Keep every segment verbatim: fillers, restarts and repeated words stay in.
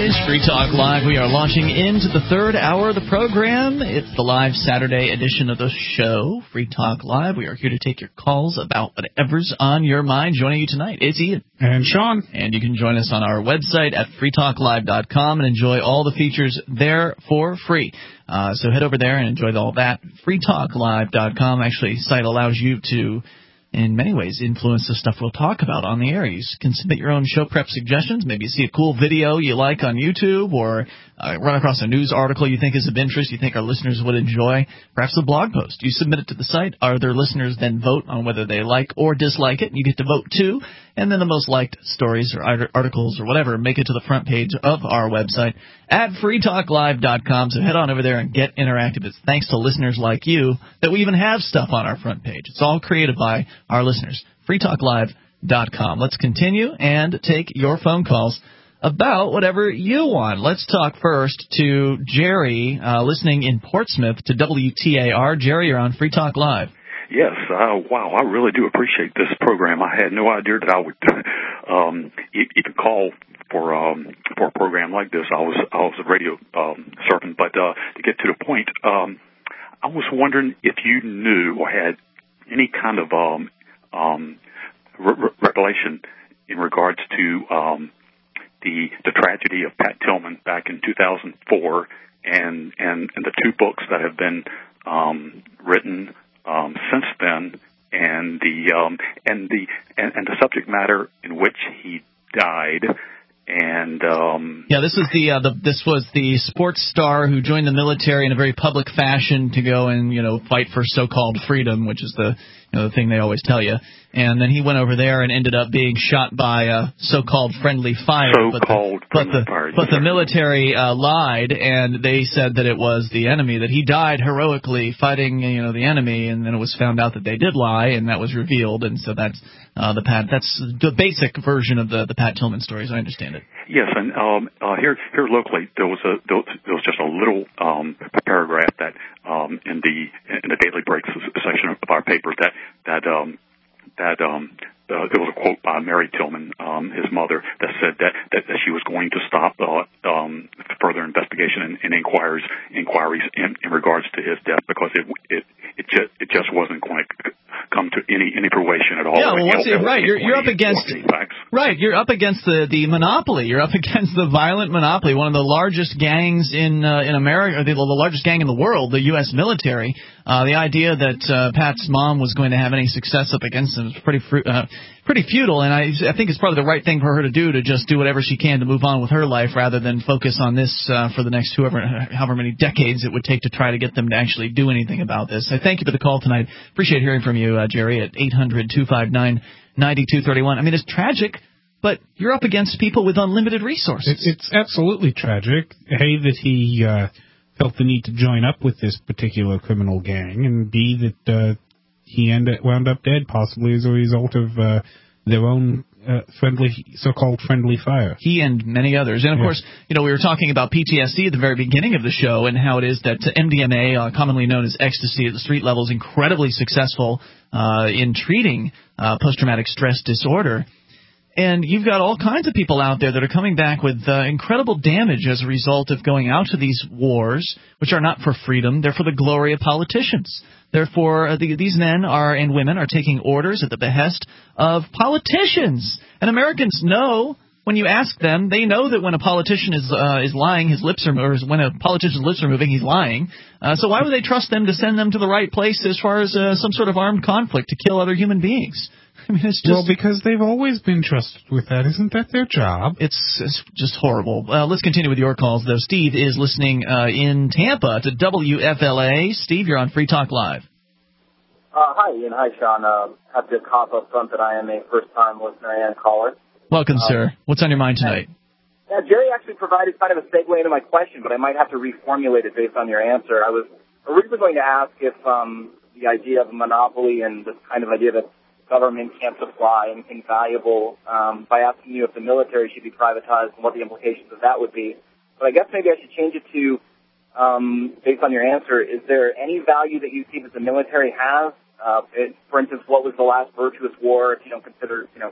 is Free Talk Live. We are launching into the third hour of the program. It's the live Saturday edition of the show, Free Talk Live. We are here to take your calls about whatever's on your mind. Joining you tonight, it's Ian. And Sean. And you can join us on our website at free talk live dot com and enjoy all the features there for free. Uh, so head over there and enjoy all that. free talk live dot com. Actually, the site allows you to, in many ways, influence the stuff we'll talk about on the air. You can submit your own show prep suggestions. Maybe you see a cool video you like on YouTube, or uh, run across a news article you think is of interest, you think our listeners would enjoy, perhaps a blog post. You submit it to the site. Other listeners then vote on whether they like or dislike it. You get to vote, too. And then the most liked stories or articles or whatever make it to the front page of our website at free talk live dot com. So head on over there and get interactive. It's thanks to listeners like you that we even have stuff on our front page. It's all created by our listeners. free talk live dot com. Let's continue and take your phone calls about whatever you want. Let's talk first to Jerry, uh, listening in Portsmouth to W T A R. Jerry, you're on Free Talk Live. Yes, uh, wow, I really do appreciate this program. I had no idea that I would um, even call for um, for a program like this. I was I was a radio um, surfing, but uh, to get to the point, um, I was wondering if you knew or had any kind of um, um, re- re- revelation in regards to um, the the tragedy of Pat Tillman back in two thousand four, and and, and the two books that have been um, written Um, since then, and the um, and the and, and the subject matter in which he died, and um, yeah, this is the, uh, the this was the sports star who joined the military in a very public fashion to go and you know fight for so-called freedom, which is the you know the thing they always tell you. And then he went over there and ended up being shot by a so-called friendly fire. So-called but the, friendly fire. But the military uh, lied, and they said that it was the enemy, that he died heroically fighting, you know, the enemy, and then it was found out that they did lie, and that was revealed. And so that's uh, the Pat. That's the basic version of the the Pat Tillman story, as I understand it. Yes, and um, uh, here here locally there was a there was just a little um, paragraph that um, in the in the Daily Breaks section of our paper that that. Um, that um, uh, there was a quote by Mary Tillman, um, his mother, that said that, that, that she was going to stop uh, um, further investigation and, and inquiries inquiries in, in regards to his death because it it it just it just wasn't going to come to any any fruition at all. Yeah, well, what's it, right? You're you're up against right. You're up against the, the monopoly. You're up against the violent monopoly. One of the largest gangs in uh, in America, or the, the largest gang in the world, the U S military. Uh, the idea that uh, Pat's mom was going to have any success up against him is pretty fru- uh, pretty futile, and I, I think it's probably the right thing for her to do, to just do whatever she can to move on with her life rather than focus on this uh, for the next whoever, however many decades it would take to try to get them to actually do anything about this. I thank you for the call tonight. Appreciate hearing from you, uh, Jerry, at eight hundred two five nine nine two three one. I mean, it's tragic, but you're up against people with unlimited resources. It, it's absolutely tragic. A, that he uh, felt the need to join up with this particular criminal gang, and B, that uh, he ended, wound up dead, possibly as a result of uh, their own uh, friendly, so-called friendly fire. He and many others. And, of yeah. course, you know, we were talking about P T S D at the very beginning of the show and how it is that M D M A, uh, commonly known as ecstasy at the street level, is incredibly successful uh, in treating uh, post-traumatic stress disorder. And you've got all kinds of people out there that are coming back with uh, incredible damage as a result of going out to these wars, which are not for freedom. They're for the glory of politicians. Therefore, uh, the, these men are and women are taking orders at the behest of politicians. And Americans know, when you ask them, they know that when a politician is uh, is lying, his lips are, or when a politician's lips are moving, he's lying. Uh, so why would they trust them to send them to the right place as far as uh, some sort of armed conflict to kill other human beings? I mean, it's just, well, because they've always been trusted with that. Isn't that their job? It's, it's just horrible. Uh, let's continue with your calls, though. Steve is listening uh, in Tampa to W F L A. Steve, you're on Free Talk Live. Uh, hi, Ian. Hi, Sean. Uh, I have to cop up front that I am a first-time listener and caller. Welcome, um, sir. What's on your mind tonight? Yeah, Jerry actually provided kind of a segue into my question, but I might have to reformulate it based on your answer. I was originally going to ask if um, the idea of a monopoly and this kind of idea that government can't supply anything valuable, um, by asking you if the military should be privatized and what the implications of that would be. But I guess maybe I should change it to, um, based on your answer, is there any value that you see that the military has? Uh, it, for instance, what was the last virtuous war, if you don't consider, you know,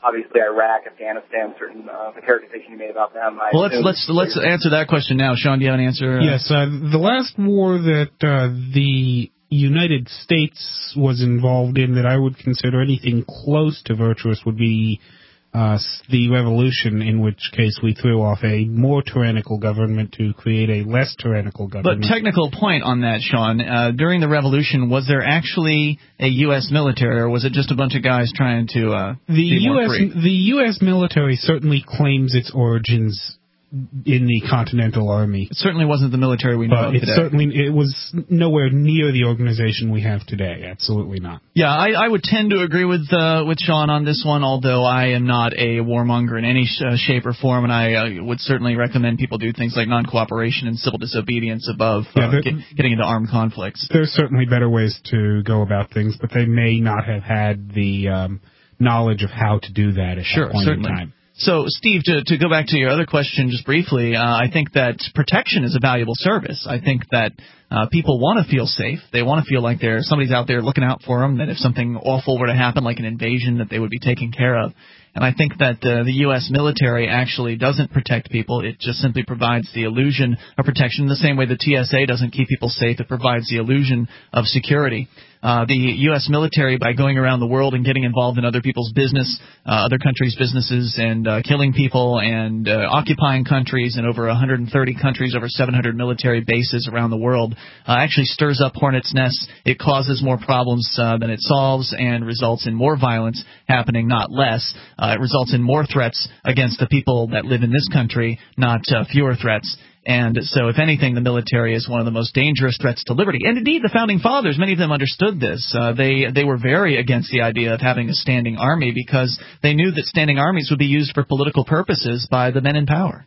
obviously Iraq, Afghanistan, certain uh, the characterization you made about them. I well, let's let's let's answer that question now. Sean, do you have an answer? Yes, uh, the last war that uh, the United States was involved in that I would consider anything close to virtuous would be uh, the revolution, in which case we threw off a more tyrannical government to create a less tyrannical government. But technical point on that, Sean, uh, during the revolution, was there actually a U S military, or was it just a bunch of guys trying to uh, the be U S more free? The U S military certainly claims its origins in the Continental Army. It certainly wasn't the military we know but of it today. certainly it was nowhere near the organization we have today. Absolutely not. Yeah, I, I would tend to agree with uh, with Sean on this one, although I am not a warmonger in any sh- uh, shape or form, and I uh, would certainly recommend people do things like non-cooperation and civil disobedience above uh, yeah, there, get, getting into armed conflicts. There's certainly better ways to go about things, but they may not have had the um, knowledge of how to do that at sure, that point certainly. in time. So, Steve, to, to go back to your other question just briefly, uh, I think that protection is a valuable service. I think that uh, people want to feel safe. They want to feel like there's somebody's out there looking out for them, that if something awful were to happen, like an invasion, that they would be taken care of. And I think that uh, the U S military actually doesn't protect people. It just simply provides the illusion of protection in the same way the T S A doesn't keep people safe. It provides the illusion of security. Uh, the U S military, by going around the world and getting involved in other people's business, uh, other countries' businesses, and uh, killing people and uh, occupying countries in over one hundred thirty countries, over seven hundred military bases around the world, uh, actually stirs up hornets' nests. It causes more problems uh, than it solves and results in more violence happening, not less. Uh, it results in more threats against the people that live in this country, not uh, fewer threats. And so, if anything, the military is one of the most dangerous threats to liberty. And indeed, the Founding Fathers, many of them understood this. Uh, they they were very against the idea of having a standing army because they knew that standing armies would be used for political purposes by the men in power.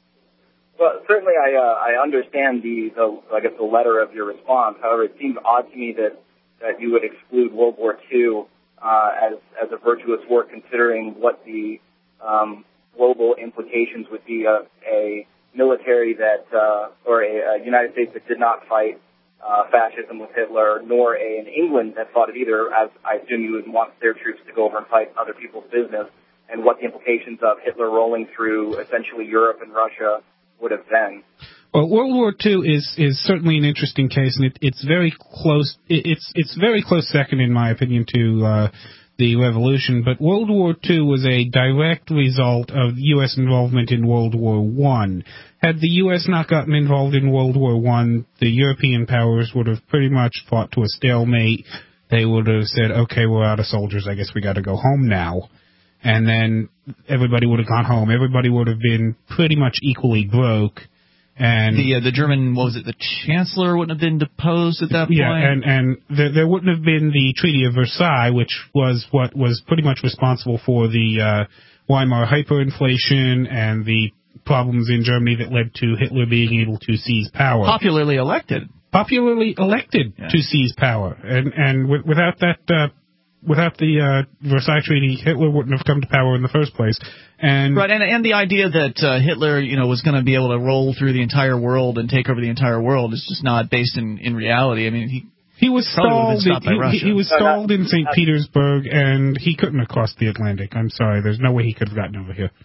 Well, certainly I uh, I understand the, the, I guess, the letter of your response. However, it seems odd to me that, that you would exclude World War Two uh, as, as a virtuous war, considering what the um, global implications would be of a military that, uh, or a, a United States that did not fight uh, fascism with Hitler, nor a, an England that fought it either, as I assume you would want their troops to go over and fight other people's business, and what the implications of Hitler rolling through essentially Europe and Russia would have been. Well, World War Two is, is certainly an interesting case, and it, it's very close. It, it's it's very close second, in my opinion, to uh, the Revolution. But World War Two was a direct result of U S involvement in World War One. Had the U S not gotten involved in World War One, the European powers would have pretty much fought to a stalemate. They would have said, "Okay, we're out of soldiers. I guess we got to go home now." And then everybody would have gone home. Everybody would have been pretty much equally broke. And the uh, the German, what was it, the Chancellor wouldn't have been deposed at that yeah, point? Yeah, and, and there, there wouldn't have been the Treaty of Versailles, which was what was pretty much responsible for the uh, Weimar hyperinflation and the problems in Germany that led to Hitler being able to seize power. Popularly elected. Popularly elected yeah. to seize power. And, and w- without that... Uh, Without the uh, Versailles Treaty, Hitler wouldn't have come to power in the first place. And right, and, and the idea that uh, Hitler, you know, was going to be able to roll through the entire world and take over the entire world is just not based in, in reality. I mean, he he was stalled. He, he, he was no, stalled no, in Saint no. Petersburg, and he couldn't have crossed the Atlantic. I'm sorry, there's no way he could have gotten over here.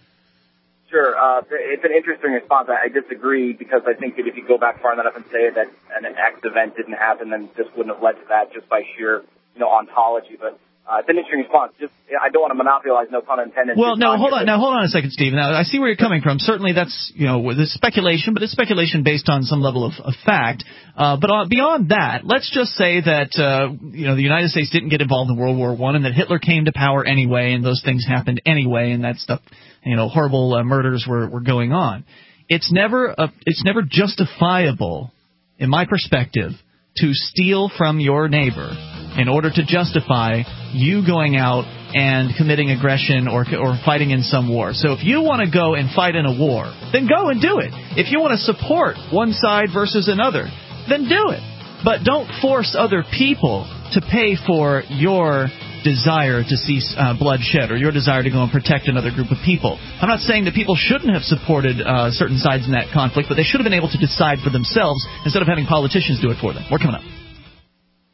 Sure, uh, it's an interesting response. I, I disagree because I think that if you go back far enough and say that an X event didn't happen, then this wouldn't have led to that just by sheer, you know, ontology. But Uh, it's an interesting response. Just, I don't want to monopolize, no pun intended. Well, no, hold on. Now, hold on a second, Steve. Now, I see where you're coming from. Certainly, that's, you know, this speculation, but it's speculation based on some level of, of fact. Uh, but uh, beyond that, let's just say that, uh, you know, the United States didn't get involved in World War One, and that Hitler came to power anyway, and those things happened anyway, and that stuff, you know, horrible uh, murders were, were going on. It's never, a, it's never justifiable, in my perspective, to steal from your neighbor in order to justify you going out and committing aggression or or fighting in some war. So if you want to go and fight in a war, then go and do it. If you want to support one side versus another, then do it. But don't force other people to pay for your desire to see uh, bloodshed or your desire to go and protect another group of people. I'm not saying that people shouldn't have supported uh, certain sides in that conflict, but they should have been able to decide for themselves instead of having politicians do it for them. We're coming up.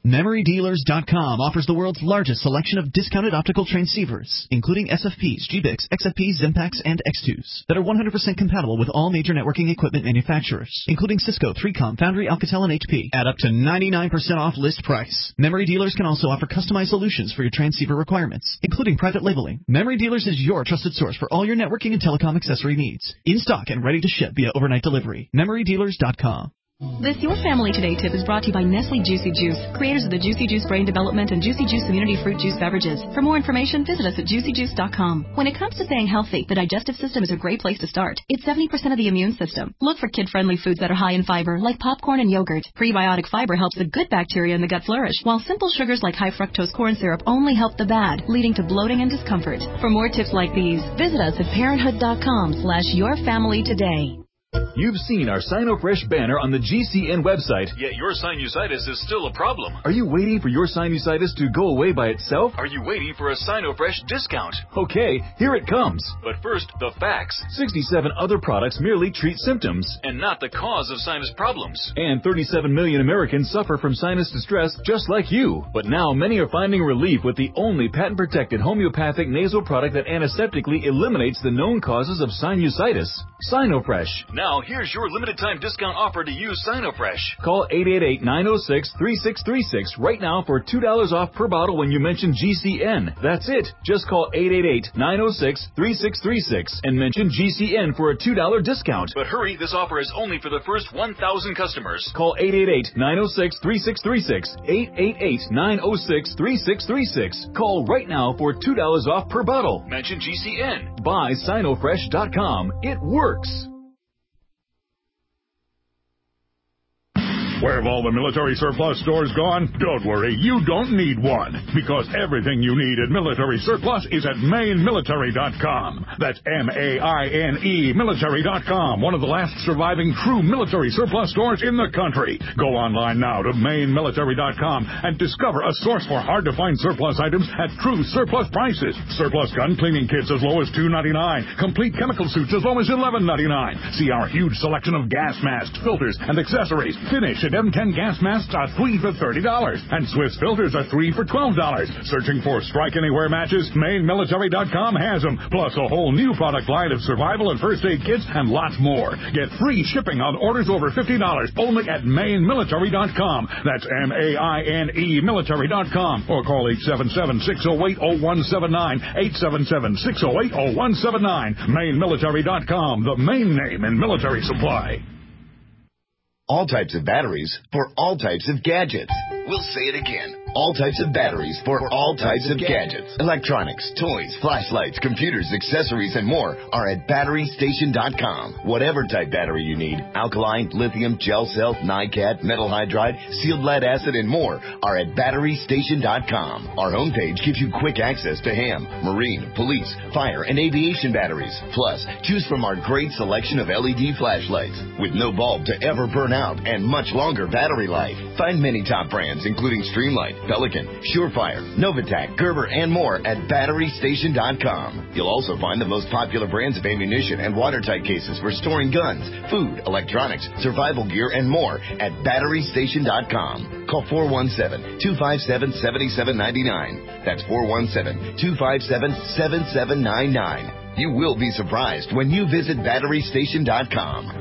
Memory Dealers dot com offers the world's largest selection of discounted optical transceivers, including S F Ps, G B I Cs, X F Ps, Zimpax, and X twos, that are one hundred percent compatible with all major networking equipment manufacturers, including Cisco, three com, Foundry, Alcatel, and H P, at up to ninety-nine percent off list price. Memory Dealers can also offer customized solutions for your transceiver requirements, including private labeling. Memory Dealers is your trusted source for all your networking and telecom accessory needs, in stock and ready to ship via overnight delivery. Memory Dealers dot com. This Your Family Today tip is brought to you by Nestle Juicy Juice, creators of the Juicy Juice Brain Development and Juicy Juice Immunity Fruit Juice beverages. For more information, visit us at juicy juice dot com. When it comes to staying healthy, the digestive system is a great place to start. It's seventy percent of the immune system. Look for kid-friendly foods that are high in fiber, like popcorn and yogurt. Prebiotic fiber helps the good bacteria in the gut flourish, while simple sugars like high fructose corn syrup only help the bad, leading to bloating and discomfort. For more tips like these, visit us at parenthood dot com slash your family today. You've seen our SinoFresh banner on the G C N website. Yet your sinusitis is still a problem. Are you waiting for your sinusitis to go away by itself? Are you waiting for a SinoFresh discount? Okay, here it comes. But first, the facts. sixty-seven other products merely treat symptoms, and not the cause of sinus problems. And thirty-seven million Americans suffer from sinus distress just like you. But now many are finding relief with the only patent-protected homeopathic nasal product that antiseptically eliminates the known causes of sinusitis. SinoFresh. Now, here's your limited-time discount offer to use SinoFresh. Call eight eight eight, nine oh six, three six three six right now for two dollars off per bottle when you mention G C N. That's it. Just call eight eight eight, nine oh six, three six three six and mention G C N for a two dollars discount. But hurry, this offer is only for the first one thousand customers. Call eight eight eight, nine oh six, three six three six, eight eight eight, nine oh six, three six three six. Call right now for two dollars off per bottle. Mention G C N. Buy Sinofresh dot com. It works. Where have all the military surplus stores gone? Don't worry, you don't need one, because everything you need at Military Surplus is at Maine Military dot com. That's M A I N E Military dot com, one of the last surviving true military surplus stores in the country. Go online now to Maine Military dot com and discover a source for hard-to-find surplus items at true surplus prices. Surplus gun cleaning kits as low as two ninety-nine, complete chemical suits as low as eleven ninety-nine. See our huge selection of gas masks, filters, and accessories. Finish at M ten gas masks are three for thirty dollars, and Swiss filters are three for twelve dollars. Searching for Strike Anywhere matches? Maine Military dot com has them, plus a whole new product line of survival and first aid kits and lots more. Get free shipping on orders over fifty dollars only at Maine Military dot com. That's M A I N E Military dot com, or call eight seven seven, six oh eight, oh one seven nine, eight seven seven, six oh eight, oh one seven nine. Maine Military dot com, the main name in military supply. All types of batteries for all types of gadgets. We'll say it again. All types of batteries for all types of gadgets. Electronics, toys, flashlights, computers, accessories, and more are at battery station dot com. Whatever type battery you need, alkaline, lithium, gel cell, NiCad, metal hydride, sealed lead acid, and more are at battery station dot com. Our homepage gives you quick access to ham, marine, police, fire, and aviation batteries. Plus, choose from our great selection of L E D flashlights with no bulb to ever burn out and much longer battery life. Find many top brands including Streamlight, Pelican, Surefire, Novatac, Gerber, and more at battery station dot com. You'll also find the most popular brands of ammunition and watertight cases for storing guns, food, electronics, survival gear, and more at battery station dot com. Call four one seven, two five seven, seven seven nine nine. That's four one seven, two five seven, seven seven nine nine. You will be surprised when you visit battery station dot com.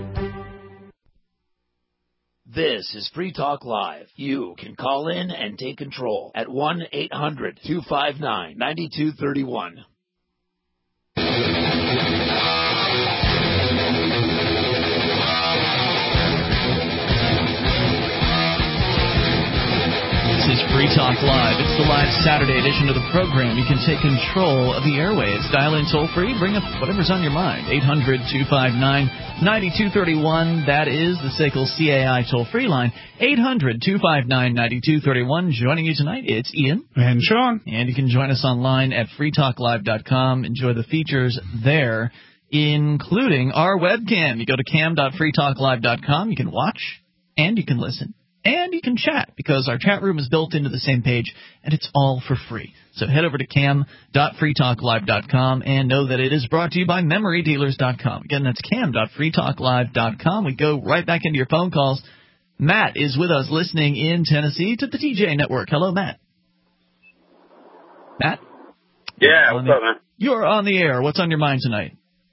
This is Free Talk Live. You can call in and take control at one eight hundred, two five nine, nine two three one. This is Free Talk Live. It's the live Saturday edition of the program. You can take control of the airwaves. Dial in toll-free. Bring up whatever's on your mind. eight hundred, two five nine, nine two three one. That is the S A C L C A I toll-free line. eight hundred, two five nine, nine two three one. Joining you tonight, it's Ian. And Sean. And you can join us online at free talk live dot com. Enjoy the features there, including our webcam. You go to cam dot free talk live dot com. You can watch and you can listen. And you can chat, because our chat room is built into the same page, and it's all for free. So head over to cam dot free talk live dot com and know that it is brought to you by memory dealers dot com. Again, that's cam dot free talk live dot com. We go right back into your phone calls. Matt is with us listening in Tennessee to the T J Network. Hello, Matt. Matt? Yeah, what's up, man? You're on the air. What's on your mind tonight?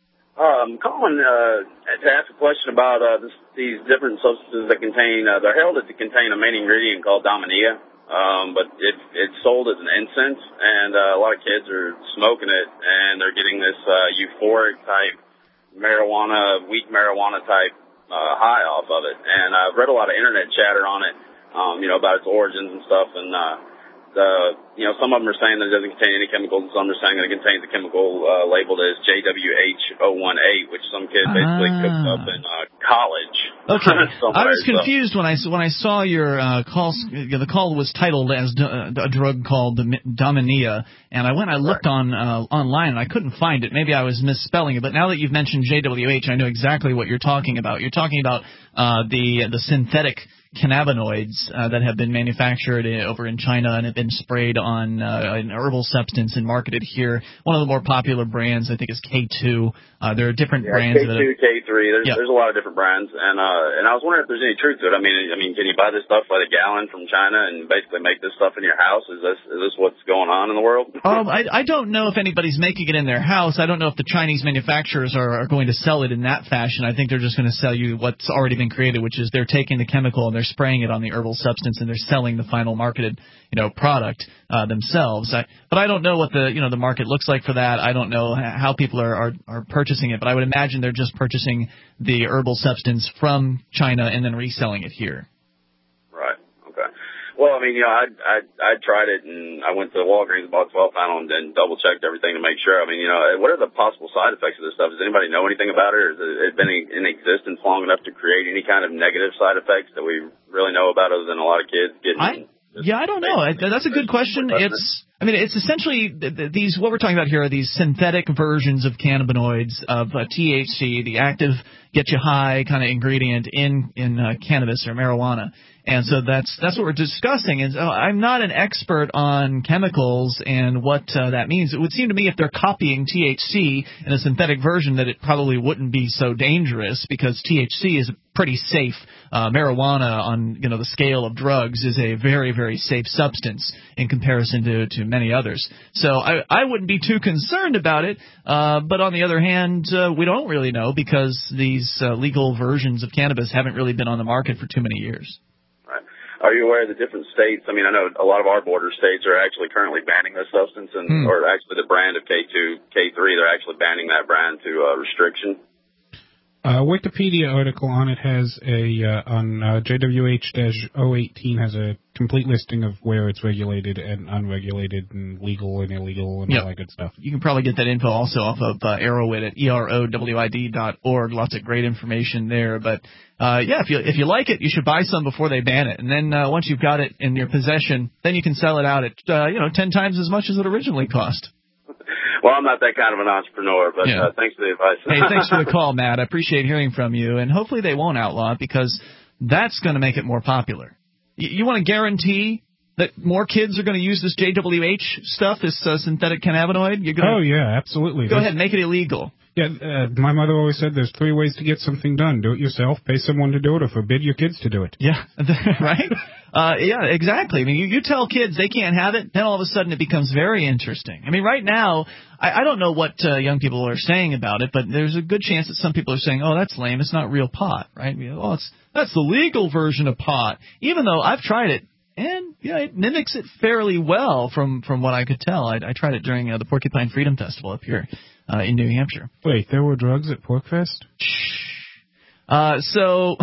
Uh, I'm calling uh, to ask a question about uh, this, these different substances that contain, uh, they're held to contain a main ingredient called Dominia, um, but it, it's sold as an incense, and uh, a lot of kids are smoking it, and they're getting this uh, euphoric type marijuana, weak marijuana type uh, high off of it. And I've read a lot of internet chatter on it, um, you know, about its origins and stuff, and uh, the, you know, some of them are saying that it doesn't contain any chemicals, and some are saying that it contains a chemical uh, labeled as J W H zero one eight, which some kid basically ah. cooked up in uh, college. Okay, I was confused so. when I when I saw your uh, call. The call was titled as a drug called Dominia, and I went, I looked right. on uh, online, and I couldn't find it. Maybe I was misspelling it, but now that you've mentioned J W H, I know exactly what you're talking about. You're talking about uh, the the synthetic cannabinoids uh, that have been manufactured in, over in China and have been sprayed on uh, an herbal substance and marketed here. One of the more popular brands, I think, is K two. Uh, there are different yeah, brands. K two, K three. There's, yeah. there's a lot of different brands, and uh, and I was wondering if there's any truth to it. I mean, I mean, can you buy this stuff by the gallon from China and basically make this stuff in your house? Is this is this what's going on in the world? um, I, I don't know if anybody's making it in their house. I don't know if the Chinese manufacturers are, are going to sell it in that fashion. I think they're just going to sell you what's already been created, which is they're taking the chemical and they're spraying it on the herbal substance and they're selling the final marketed, you know, product uh, themselves. I, but I don't know what the you know the market looks like for that. I don't know how people are, are are purchasing it, but I would imagine they're just purchasing the herbal substance from China and then reselling it here. Right. Okay. Well, I mean, you know, I I I tried it and I went to Walgreens, bought twelve panel, and then double checked everything to make sure. I mean, you know, what are the possible side effects of this stuff? Does anybody know anything about it, or has it been in existence long enough to create any kind of negative side effects that we really know about, other than a lot of kids getting? I, yeah, I don't know. I, that's a good question. It's, I mean, it's essentially these. What we're talking about here are these synthetic versions of cannabinoids of uh, T H C, the active get you high kind of ingredient in in uh, cannabis or marijuana. And so that's that's what we're discussing. Is uh, I'm not an expert on chemicals and what uh, that means. It would seem to me if they're copying T H C in a synthetic version that it probably wouldn't be so dangerous, because T H C is pretty safe. Uh, marijuana on you know the scale of drugs is a very very safe substance in comparison to, to many others. So I I wouldn't be too concerned about it. Uh, but on the other hand, uh, we don't really know because these uh, legal versions of cannabis haven't really been on the market for too many years. Are you aware of the different states? I mean, I know a lot of our border states are actually currently banning this substance, and hmm. or actually the brand of K two, K three, they're actually banning that brand to uh, restriction. Uh, Wikipedia article on it has a, uh, on uh, J W H zero eighteen has a complete listing of where it's regulated and unregulated and legal and illegal and yep. all that good stuff. You can probably get that info also off of uh, Erowid at E R O W I D dot org. Lots of great information there. But, uh, yeah, if you if you like it, you should buy some before they ban it. And then uh, once you've got it in your possession, then you can sell it out at, uh, you know, ten times as much as it originally cost. Well, I'm not that kind of an entrepreneur, but yeah. uh, thanks for the advice. Hey, thanks for the call, Matt. I appreciate hearing from you, and hopefully they won't outlaw it, because that's going to make it more popular. You, you want to guarantee that more kids are going to use this J W H stuff, this uh, synthetic cannabinoid? You're gonna, oh, yeah, absolutely. Go There's, ahead, make it illegal. Yeah, uh, my mother always said there's three ways to get something done. Do it yourself, pay someone to do it, or forbid your kids to do it. Yeah, right? Uh, yeah, exactly. I mean, you, you tell kids they can't have it, then all of a sudden it becomes very interesting. I mean, right now, I, I don't know what uh, young people are saying about it, but there's a good chance that some people are saying, oh, that's lame, it's not real pot, right? Oh, it's that's the legal version of pot, even though I've tried it. And, yeah, it mimics it fairly well from, from what I could tell. I, I tried it during uh, the Porcupine Freedom Festival up here uh, in New Hampshire. Wait, there were drugs at PorcFest? Shh. Uh, so,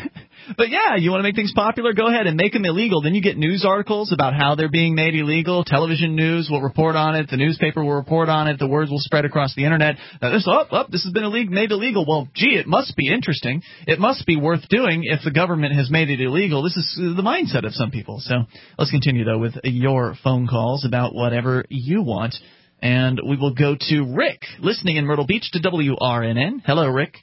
but yeah, you want to make things popular? Go ahead and make them illegal. Then you get news articles about how they're being made illegal. Television news will report on it. The newspaper will report on it. The words will spread across the internet. Now, this, oh, oh, this has been illegal, made illegal. Well, gee, it must be interesting. It must be worth doing if the government has made it illegal. This is the mindset of some people. So let's continue, though, with your phone calls about whatever you want. And we will go to Rick, listening in Myrtle Beach to W R N N. Hello, Rick.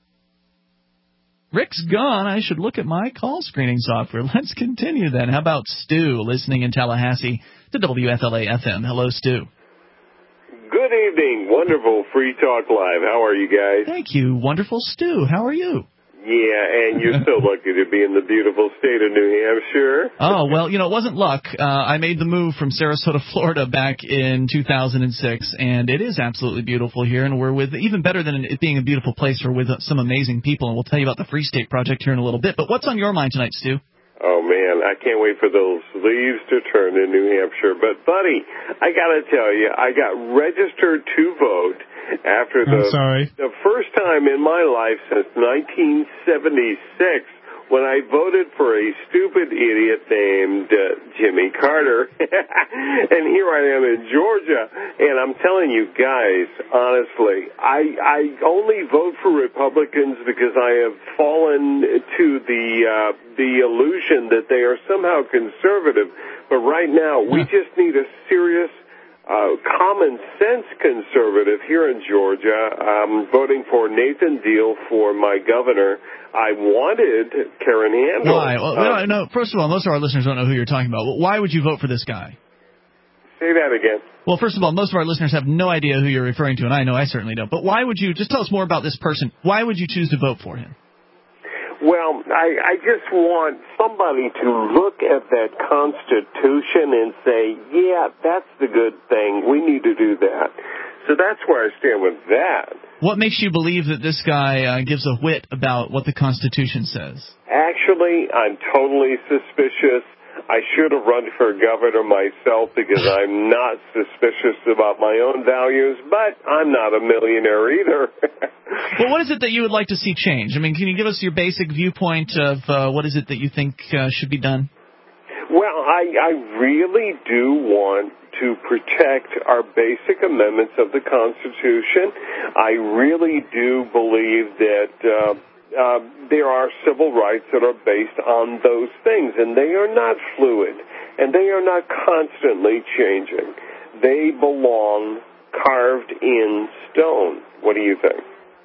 Rick's gone. I should look at my call screening software. Let's continue then. How about Stu, listening in Tallahassee to W F L A F M? Hello, Stu. Good evening. Wonderful Free Talk Live. How are you guys? Thank you. Wonderful, Stu. How are you? Yeah, and you're so lucky to be in the beautiful state of New Hampshire. Oh, well, you know, it wasn't luck. Uh, I made the move from Sarasota, Florida back in two thousand six, and it is absolutely beautiful here, and we're with, even better than it being a beautiful place, we're with some amazing people, and we'll tell you about the Free State Project here in a little bit. But what's on your mind tonight, Stu? Oh, man, I can't wait for those leaves to turn in New Hampshire. But, buddy, I got to tell you, I got registered to vote after the, I'm sorry. the first time in my life since nineteen seventy-six when I voted for a stupid idiot named uh, Jimmy Carter. And here I am in Georgia, and I'm telling you guys, honestly, I, I only vote for Republicans because I have fallen to the uh, the illusion that they are somehow conservative. But right now, we just need a serious Uh, common sense conservative here in Georgia. I'm voting for Nathan Deal for my governor. I wanted Karen Handel. Why? Well, uh, no, no, first of all, most of our listeners don't know who you're talking about. Why would you vote for this guy? Say that again. Well, first of all, most of our listeners have no idea who you're referring to, and I know I certainly don't. But why would you, just tell us more about this person. Why would you choose to vote for him? Well, I, I just want somebody to look at that Constitution and say, yeah, that's the good thing. We need to do that. So that's where I stand with that. What makes you believe that this guy uh, gives a whit about what the Constitution says? Actually, I'm totally suspicious. I should have run for governor myself because I'm not suspicious about my own values, but I'm not a millionaire either. Well, what is it that you would like to see change? I mean, can you give us your basic viewpoint of uh, what is it that you think uh, should be done? Well, I, I really do want to protect our basic amendments of the Constitution. I really do believe that uh, uh, there are civil rights that are based on those things, and they are not fluid, and they are not constantly changing. They belong carved in stone. What do you think?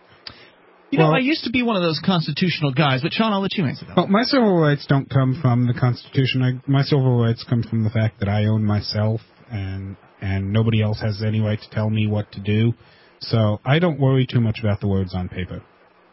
You know, well, I used to be one of those constitutional guys, but Sean, I'll let you answer that. Well, my civil rights don't come from the Constitution. I, my civil rights come from the fact that I own myself, and and nobody else has any right to tell me what to do. So I don't worry too much about the words on paper.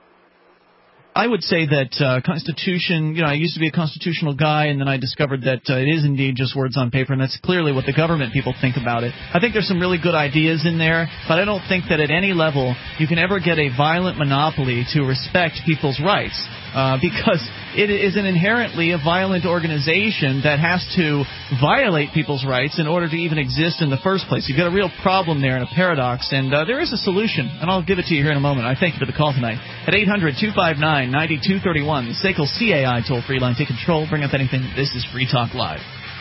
I would say that uh, Constitution, you know, I used to be a constitutional guy, and then I discovered that uh, it is indeed just words on paper, and that's clearly what the government people think about it. I think there's some really good ideas in there, but I don't think that at any level you can ever get a violent monopoly to respect people's rights, uh, because it is an inherently a violent organization that has to violate people's rights in order to even exist in the first place. You've got a real problem there and a paradox, and uh, there is a solution, and I'll give it to you here in a moment. I thank you for the call tonight. At eight hundred two five nine nine two three one, the S A C L C A I toll-free line. Take control, bring up anything. This is Free Talk Live.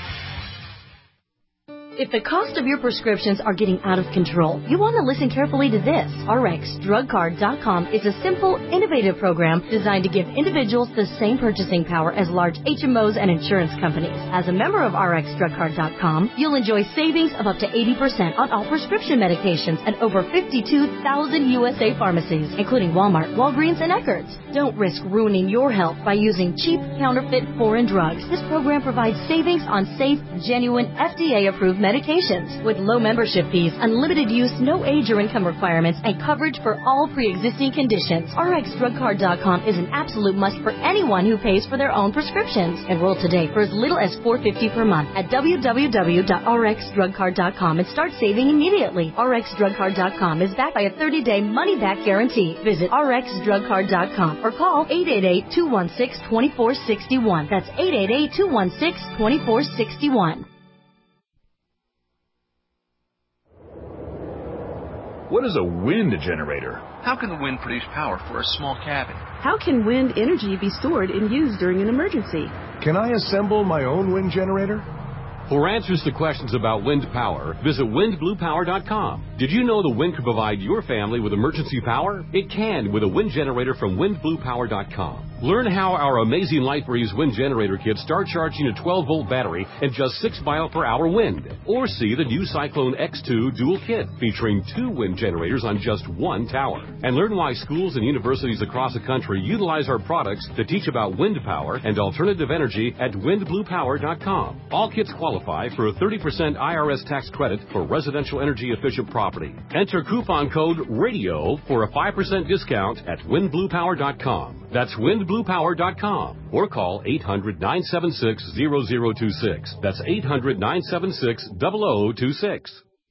If the cost of your prescriptions are getting out of control, you want to listen carefully to this. R X Drug Card dot com is a simple, innovative program designed to give individuals the same purchasing power as large H M Os and insurance companies. As a member of R X Drug Card dot com, you'll enjoy savings of up to eighty percent on all prescription medications at over fifty-two thousand U S A pharmacies, including Walmart, Walgreens, and Eckerd's. Don't risk ruining your health by using cheap, counterfeit, foreign drugs. This program provides savings on safe, genuine, F D A-approved medications with low membership fees, unlimited use, no age or income requirements, and coverage for all pre-existing conditions. R X Drug Card dot com is an absolute must for anyone who pays for their own prescriptions. Enroll today for as little as four dollars and fifty cents per month at w w w dot r x drug card dot com and start saving immediately. R X Drug Card dot com is backed by a thirty-day money-back guarantee. Visit R X Drug Card dot com or call eight eight eight, two one six, two four six one. That's eight eight eight, two one six, two four six one. What is a wind generator? How can the wind produce power for a small cabin? How can wind energy be stored and used during an emergency? Can I assemble my own wind generator? For answers to questions about wind power, visit wind blue power dot com. Did you know the wind can provide your family with emergency power? It can with a wind generator from wind blue power dot com. Learn how our amazing LightBreeze wind generator kits start charging a twelve volt battery and just six mile per hour wind. Or see the new Cyclone X two dual kit featuring two wind generators on just one tower. And learn why schools and universities across the country utilize our products to teach about wind power and alternative energy at wind blue power dot com. All kits qualify for a thirty percent I R S tax credit for residential energy efficient property. Enter coupon code RADIO for a five percent discount at wind blue power dot com. That's wind blue power dot com or call eight hundred nine seven six zero zero two six. That's eight hundred nine seven six zero zero two six.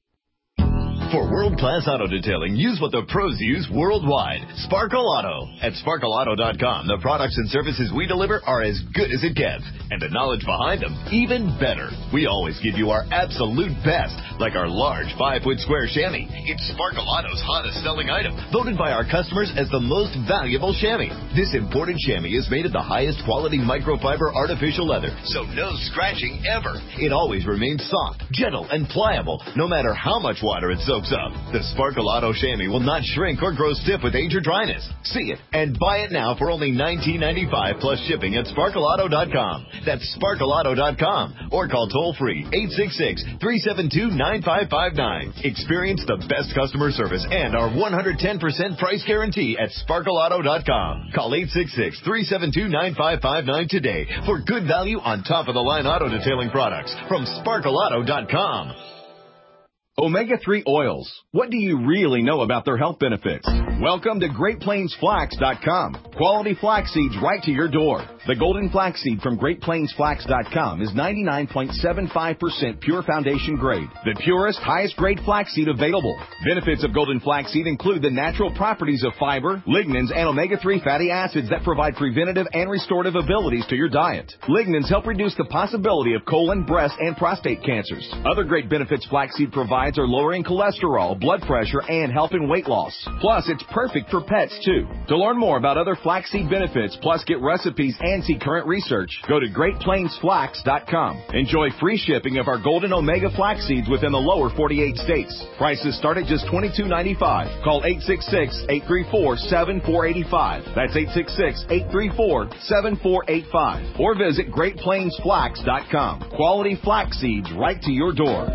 For world-class auto detailing, use what the pros use worldwide. Sparkle Auto. At sparkle auto dot com, the products and services we deliver are as good as it gets. And the knowledge behind them, even better. We always give you our absolute best, like our large five-foot square chamois. It's Sparkle Auto's hottest selling item, voted by our customers as the most valuable chamois. This imported chamois is made of the highest quality microfiber artificial leather, so no scratching ever. It always remains soft, gentle, and pliable, no matter how much water it soaks up. The Sparkle Auto chamois will not shrink or grow stiff with age or dryness. See it and buy it now for only nineteen ninety-five plus shipping at sparkle auto dot com. That's sparkle auto dot com or call toll-free eight six six, three seven two, nine five five nine. Experience the best customer service and our one hundred ten percent price guarantee at sparkle auto dot com. Call eight six six, three seven two, nine five five nine today for good value on top-of-the-line auto detailing products from sparkle auto dot com. Omega three oils. What do you really know about their health benefits? Welcome to great plains flax dot com. Quality flax seeds right to your door. The golden flaxseed from great plains flax dot com is ninety-nine point seven five percent pure foundation grade, the purest, highest grade flaxseed available. Benefits of golden flaxseed include the natural properties of fiber, lignans, and omega three fatty acids that provide preventative and restorative abilities to your diet. Lignans help reduce the possibility of colon, breast, and prostate cancers. Other great benefits flaxseed provides are lowering cholesterol, blood pressure, and helping weight loss. Plus, it's perfect for pets, too. To learn more about other flaxseed benefits, plus get recipes and see current research, go to great plains flax dot com. Enjoy free shipping of our golden omega flax seeds within the lower forty-eight states. Prices start at just twenty-two ninety-five. Call eight six six, eight three four, seven four eight five. That's eight six six, eight three four, seven four eight five. Or visit great plains flax dot com. Quality flax seeds right to your door.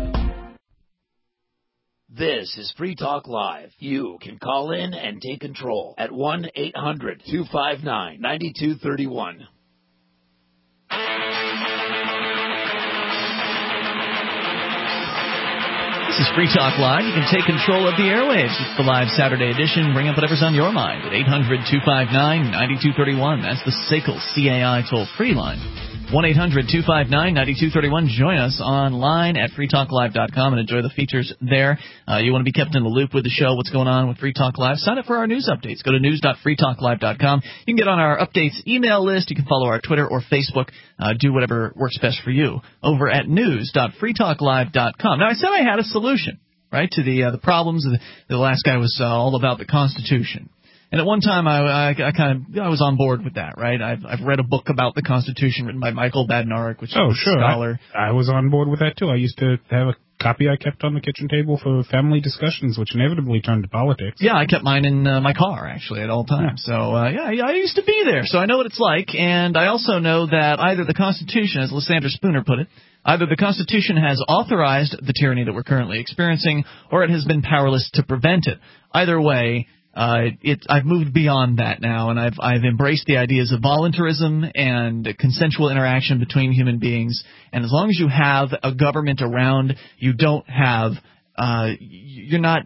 This is Free Talk Live. You can call in and take control at one eight hundred, two five nine, nine two three one. This is Free Talk Live. You can take control of the airwaves. It's the live Saturday edition. Bring up whatever's on your mind at eight hundred, two five nine, nine two three one. That's the S A C L C A I toll-free line. one eight hundred, two five nine, nine two three one. Join us online at free talk live dot com and enjoy the features there. Uh, you want to be kept in the loop with the show, what's going on with Free Talk Live. Sign up for our news updates. Go to news dot free talk live dot com. You can get on our updates email list. You can follow our Twitter or Facebook. Uh, do whatever works best for you over at news dot free talk live dot com. Now, I said I had a solution, right, to the uh, the problems. The, the last guy was uh, all about the Constitution. And at one time, I, I, I kind of I was on board with that, right? I've, I've read a book about the Constitution written by Michael Badnarik, which oh, is sure. a scholar. I, I was on board with that, too. I used to have a copy I kept on the kitchen table for family discussions, which inevitably turned to politics. Yeah, I kept mine in uh, my car, actually, at all times. Yeah. So, uh, yeah, I used to be there, so I know what it's like. And I also know that either the Constitution, as Lysander Spooner put it, either the Constitution has authorized the tyranny that we're currently experiencing, or it has been powerless to prevent it. Either way, Uh, it, I've moved beyond that now, and I've, I've embraced the ideas of voluntarism and consensual interaction between human beings. And as long as you have a government around, you don't have, uh, you're not,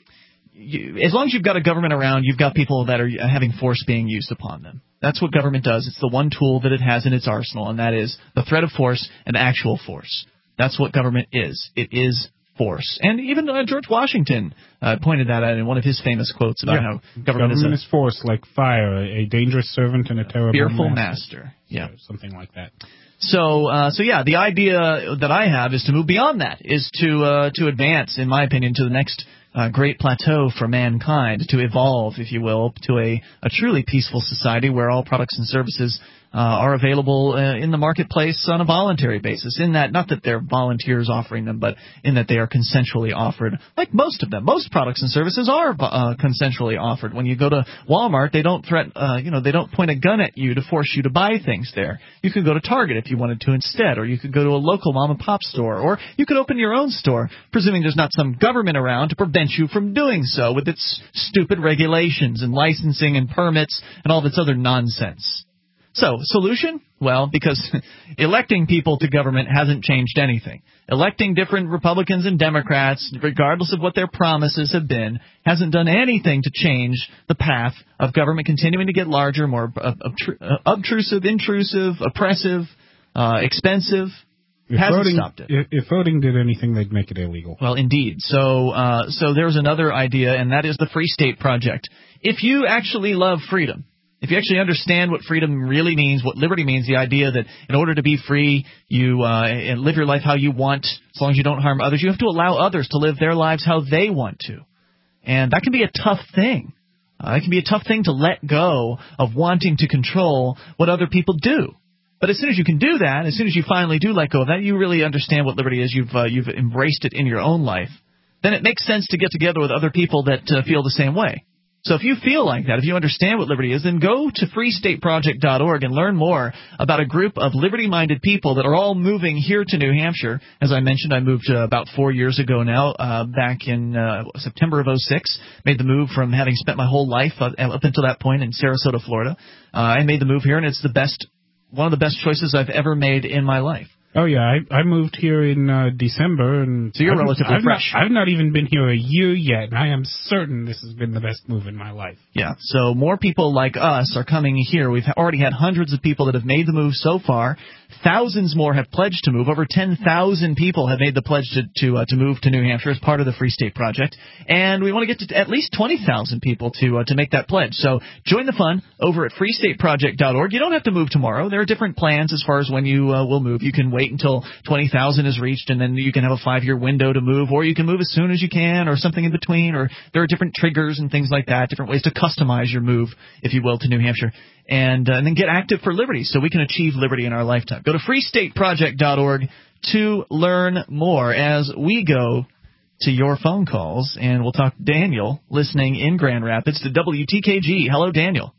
you, as long as you've got a government around, you've got people that are having force being used upon them. That's what government does. It's the one tool that it has in its arsenal, and that is the threat of force and actual force. That's what government is. It is force. And even uh, George Washington uh, pointed that out in one of his famous quotes about yeah. how government, government is, is force like fire, a dangerous servant and a terrible fearful master. master. Yeah, so, something like that. So, uh, so yeah, the idea that I have is to move beyond that, is to uh, to advance, in my opinion, to the next uh, great plateau for mankind, to evolve, if you will, to a, a truly peaceful society where all products and services Uh, are available uh, in the marketplace on a voluntary basis, in that, not that they're volunteers offering them, but in that they are consensually offered, like most of them. Most products and services are uh, consensually offered. When you go to Walmart, they don't threat, uh, you know, they don't point a gun at you to force you to buy things there. You could go to Target if you wanted to instead, or you could go to a local mom and pop store, or you could open your own store, presuming there's not some government around to prevent you from doing so with its stupid regulations and licensing and permits and all of its other nonsense. So, solution? Well, because electing people to government hasn't changed anything. Electing different Republicans and Democrats, regardless of what their promises have been, hasn't done anything to change the path of government continuing to get larger, more obtrusive, intrusive, oppressive, uh, expensive. If hasn't voting, stopped it. If, if voting did anything, they'd make it illegal. Well, indeed. So, uh, so there's another idea, and that is the Free State Project. If you actually love freedom, if you actually understand what freedom really means, what liberty means, the idea that in order to be free, you uh, and live your life how you want, as long as you don't harm others, you have to allow others to live their lives how they want to. And that can be a tough thing. Uh, it can be a tough thing to let go of wanting to control what other people do. But as soon as you can do that, as soon as you finally do let go of that, you really understand what liberty is, you've uh, you've embraced it in your own life, then it makes sense to get together with other people that uh, feel the same way. So if you feel like that, if you understand what liberty is, then go to free state project dot org and learn more about a group of liberty-minded people that are all moving here to New Hampshire. As I mentioned, I moved uh, about four years ago now, uh, back in uh, September of oh six. Made the move from having spent my whole life uh, up until that point in Sarasota, Florida. Uh, I made the move here, and it's the best, one of the best choices I've ever made in my life. Oh, yeah, I, I moved here in uh, December, and so you're I've, relatively I've fresh. Not, I've not even been here a year yet, and I am certain this has been the best move in my life. Yeah, so more people like us are coming here. We've already had hundreds of people that have made the move so far. Thousands more have pledged to move. Over ten thousand people have made the pledge to to, uh, to move to New Hampshire as part of the Free State Project. And we want to get to at least twenty thousand people to uh, to make that pledge. So join the fun over at free state project dot org. You don't have to move tomorrow. There are different plans as far as when you uh, will move. You can wait until twenty thousand is reached, and then you can have a five-year window to move, or you can move as soon as you can, or something in between, or there are different triggers and things like that, different ways to customize your move, if you will, to New Hampshire. And, uh, and then get active for liberty so we can achieve liberty in our lifetime. Go to free state project dot org to learn more as we go to your phone calls, and we'll talk to Daniel listening in Grand Rapids to W T K G. Hello, Daniel.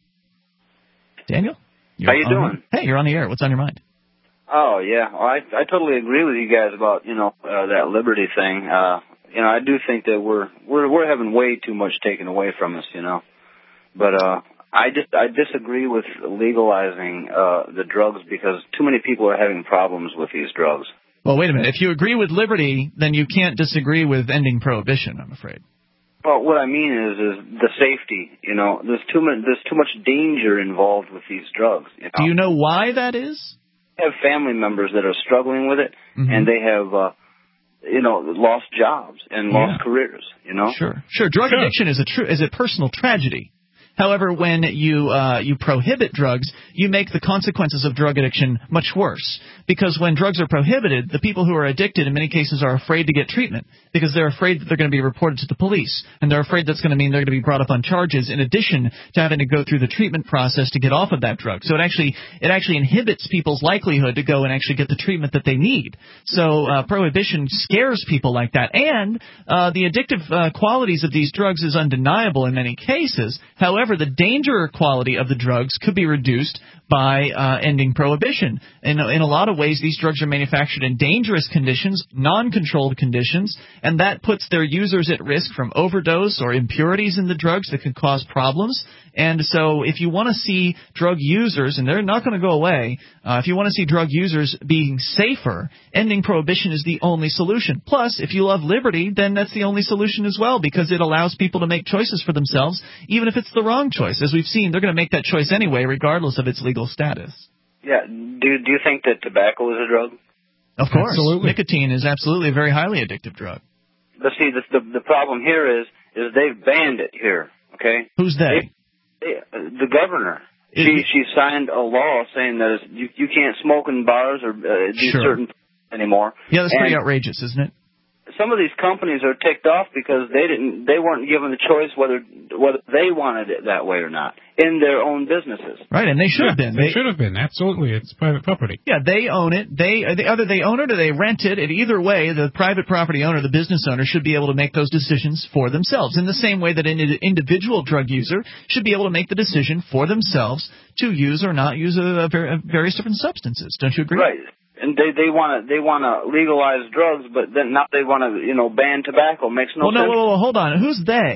Daniel? How you doing? Hey, you're on the air. What's on your mind? Oh, yeah. Well, I I totally agree with you guys about, you know, uh, that liberty thing. Uh, you know, I do think that we're we're we're having way too much taken away from us, you know. But uh I just I disagree with legalizing uh the drugs because too many people are having problems with these drugs. Well, wait a minute. If you agree with liberty, then you can't disagree with ending prohibition, I'm afraid. Well, what I mean is, is the safety. You know, there's too much there's too much danger involved with these drugs. You know? Do you know why that is? I have family members that are struggling with it, mm-hmm. and they have, uh, you know, lost jobs and lost yeah. careers. You know, sure, sure. Drug sure. addiction is a tr- is a personal tragedy. However, when you uh, you prohibit drugs, you make the consequences of drug addiction much worse. Because when drugs are prohibited, the people who are addicted in many cases are afraid to get treatment because they're afraid that they're going to be reported to the police. And they're afraid that's going to mean they're going to be brought up on charges in addition to having to go through the treatment process to get off of that drug. So it actually it actually inhibits people's likelihood to go and actually get the treatment that they need. So uh, prohibition scares people like that. And uh, the addictive uh, qualities of these drugs is undeniable in many cases. However, the danger quality of the drugs could be reduced by uh, ending prohibition. In, in a lot of ways, these drugs are manufactured in dangerous conditions, non-controlled conditions, and that puts their users at risk from overdose or impurities in the drugs that can cause problems. And so if you want to see drug users, and they're not going to go away, uh, if you want to see drug users being safer, ending prohibition is the only solution. Plus, if you love liberty, then that's the only solution as well, because it allows people to make choices for themselves, even if it's the wrong choice. As we've seen, they're going to make that choice anyway, regardless of its legal status. Yeah. Do do you think that tobacco is a drug? Of course. Absolutely. Nicotine is absolutely a very highly addictive drug. But see, the the, the problem here is is they've banned it here. Okay. Who's they? they the governor. Is she it? she signed a law saying that it's, you you can't smoke in bars or uh, do sure. certain anymore. Yeah, that's and pretty outrageous, isn't it? Some of these companies are ticked off because they didn't they weren't given the choice whether whether they wanted it that way or not in their own businesses. Right, and they should yeah, have been. They, they should have been. Absolutely, it's private property. Yeah, they own it. They either they own it or they rent it. And either way, the private property owner, the business owner, should be able to make those decisions for themselves. In the same way that an individual drug user should be able to make the decision for themselves to use or not use a, a various different substances. Don't you agree? Right. And they they want to they want to legalize drugs, but then now they want to you know ban tobacco. Makes no well, sense. Well, no, well, hold on. Who's they?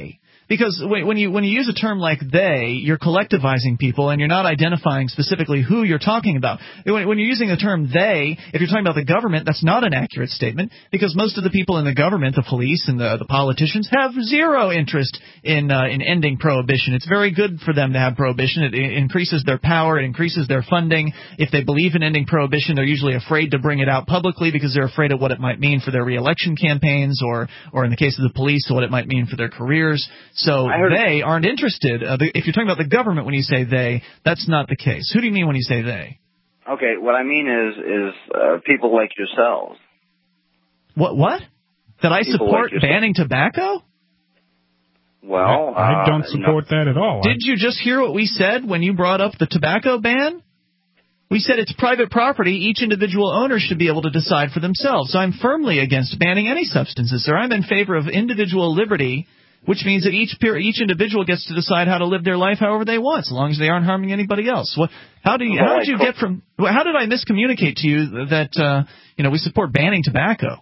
Because when you when you use a term like they, you're collectivizing people, and you're not identifying specifically who you're talking about. When, when you're using the term they, if you're talking about the government, that's not an accurate statement, because most of the people in the government, the police and the, the politicians, have zero interest in uh, in ending prohibition. It's very good for them to have prohibition. It, it increases their power. It increases their funding. If they believe in ending prohibition, they're usually afraid to bring it out publicly because they're afraid of what it might mean for their reelection campaigns, or or in the case of the police, what it might mean for their careers. So they aren't interested. Uh, the, if you're talking about the government when you say they, that's not the case. Who do you mean when you say they? Okay, what I mean is is uh, people like yourselves. What? What? That I People support like banning tobacco? Well, I, I don't uh, support no. that at all. Did you just hear what we said when you brought up the tobacco ban? We said it's private property. Each individual owner should be able to decide for themselves. So I'm firmly against banning any substances, sir. I'm in favor of individual liberty, which means that each peer, each individual gets to decide how to live their life however they want, as long as they aren't harming anybody else. What? How do you? How did you get from? How did I miscommunicate to you that uh, you know we support banning tobacco?